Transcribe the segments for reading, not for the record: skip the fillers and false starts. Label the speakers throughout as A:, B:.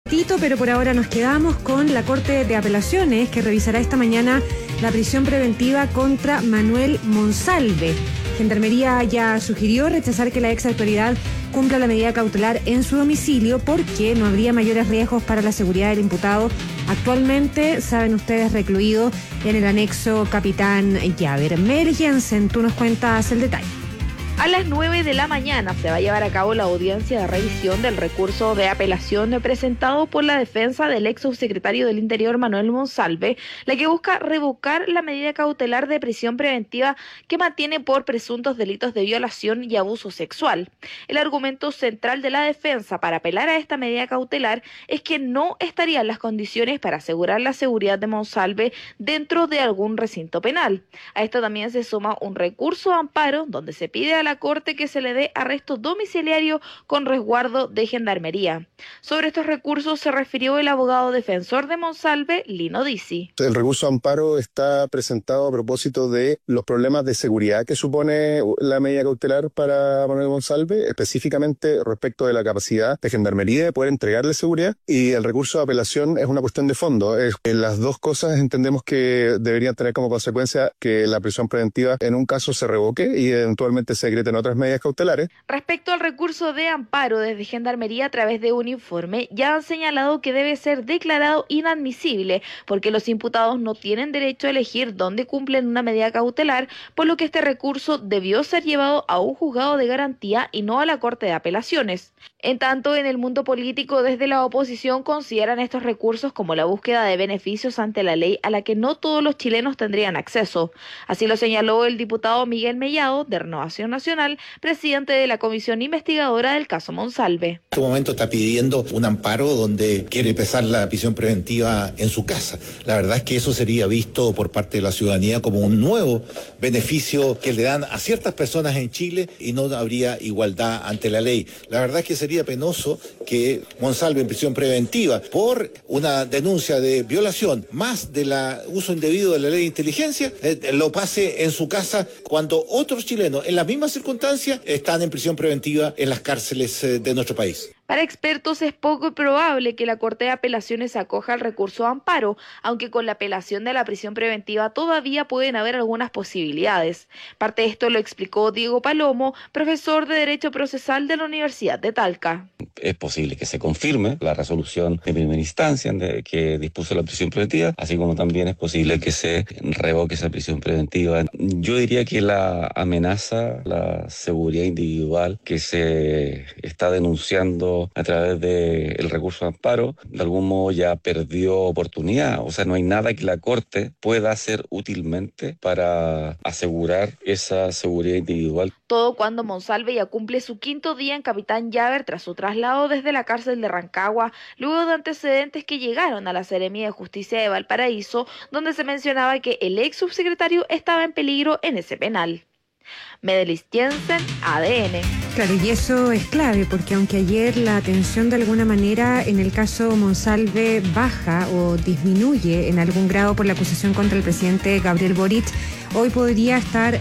A: Pero por ahora nos quedamos con la Corte de Apelaciones, que revisará esta mañana la prisión preventiva contra Manuel Monsalve. Gendarmería ya sugirió rechazar que la ex autoridad cumpla la medida cautelar en su domicilio porque no habría mayores riesgos para la seguridad del imputado. Actualmente, saben ustedes, recluido en el anexo Capitán Llaver. Mel Jensen, tú nos cuentas el detalle.
B: A las 9 de la mañana se va a llevar a cabo la audiencia de revisión del recurso de apelación presentado por la defensa del ex subsecretario del Interior Manuel Monsalve, la que busca revocar la medida cautelar de prisión preventiva que mantiene por presuntos delitos de violación y abuso sexual. El argumento central de la defensa para apelar a esta medida cautelar es que no estarían las condiciones para asegurar la seguridad de Monsalve dentro de algún recinto penal. A esto también se suma un recurso de amparo donde se pide a la Corte que se le dé arresto domiciliario con resguardo de Gendarmería. Sobre estos recursos se refirió el abogado defensor de Monsalve, Lino Dizzi.
C: El recurso de amparo está presentado a propósito de los problemas de seguridad que supone la medida cautelar para Manuel Monsalve, específicamente respecto de la capacidad de Gendarmería de poder entregarle seguridad, y el recurso de apelación es una cuestión de fondo. Las dos cosas entendemos que deberían tener como consecuencia que la prisión preventiva en un caso se revoque y eventualmente se en otras medidas cautelares.
B: Respecto al recurso de amparo desde Gendarmería a través de un informe, ya han señalado que debe ser declarado inadmisible porque los imputados no tienen derecho a elegir dónde cumplen una medida cautelar, por lo que este recurso debió ser llevado a un juzgado de garantía y no a la Corte de Apelaciones. En tanto, en el mundo político, desde la oposición consideran estos recursos como la búsqueda de beneficios ante la ley a la que no todos los chilenos tendrían acceso. Así lo señaló el diputado Miguel Mellado, de Renovación Nacional, presidente de la comisión investigadora del caso Monsalve.
D: En este momento está pidiendo un amparo donde quiere empezar la prisión preventiva en su casa. La verdad es que eso sería visto por parte de la ciudadanía como un nuevo beneficio que le dan a ciertas personas en Chile y no habría igualdad ante la ley. La verdad es que sería penoso que Monsalve en prisión preventiva por una denuncia de violación más del uso indebido de la ley de inteligencia lo pase en su casa cuando otros chilenos en las mismas circunstancias están en prisión preventiva en las cárceles de nuestro país.
B: Para expertos es poco probable que la Corte de Apelaciones acoja el recurso de amparo, aunque con la apelación de la prisión preventiva todavía pueden haber algunas posibilidades. Parte de esto lo explicó Diego Palomo, profesor de Derecho Procesal de la Universidad de Talca.
E: Es posible que se confirme la resolución de primera instancia que dispuso la prisión preventiva, así como también es posible que se revoque esa prisión preventiva. Yo diría que la amenaza, la seguridad individual que se está denunciando a través del recurso de amparo, de algún modo ya perdió oportunidad. O sea, no hay nada que la Corte pueda hacer útilmente para asegurar esa seguridad individual.
B: Todo cuando Monsalve ya cumple su 5º día en Capitán Llaver tras su traslado desde la cárcel de Rancagua, luego de antecedentes que llegaron a la Seremía de Justicia de Valparaíso, donde se mencionaba que el ex subsecretario estaba en peligro en ese penal. Medelis Jensen, ADN.
A: Claro, y eso es clave, porque aunque ayer la atención de alguna manera en el caso Monsalve baja o disminuye en algún grado por la acusación contra el presidente Gabriel Boric, hoy podría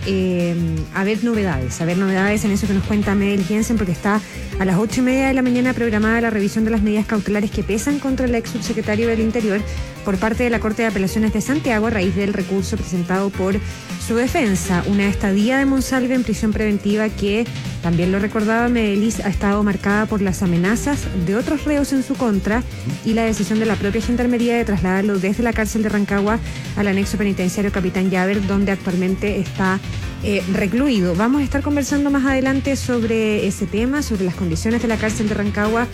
A: haber novedades en eso que nos cuenta Medelis Jensen, porque está a las 8:30 de la mañana programada la revisión de las medidas cautelares que pesan contra el ex subsecretario del Interior por parte de la Corte de Apelaciones de Santiago a raíz del recurso presentado por su defensa. Una estadía de Monsalve en prisión preventiva que, también lo recordaba Medelis, ha estado marcada por las amenazas de otros reos en su contra y la decisión de la propia Gendarmería de trasladarlo desde la cárcel de Rancagua al anexo penitenciario Capitán Llaver, donde actualmente está recluido. Vamos a estar conversando más adelante sobre ese tema, sobre las condiciones de la cárcel de Rancagua